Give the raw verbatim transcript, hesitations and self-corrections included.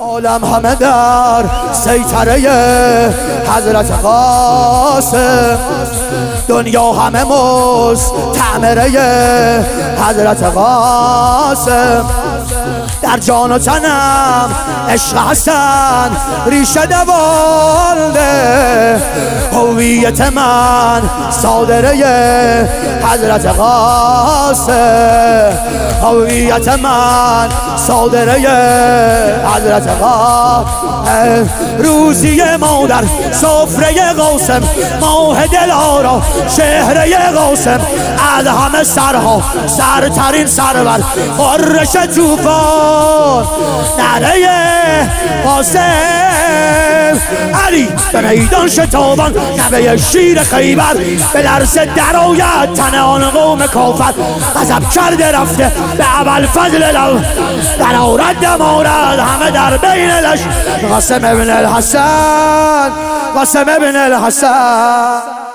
عالم همه در سیطره حضرت قاسم، دنیا همه مستعمره حضرت قاسم. در جان و تنم عشق حسن ریشه دوانده، هویت من صادره حضرت قاسم، هویت من صادره حضرت قاسم. روزی ما در سفره قاسم، ماه دلارا شهره قاسم، از همه سرها سرترین سرور قرش توفان نره قاسم. علی به میدان شتابان نبه شیر خیبر، به لرز در آید تن آن قوم کافر. غضب کرده رفته به ابوالفضل لو، در آرد دمارد همه در بین لش. قاسم ابن الحسن، قاسم ابن الحسن.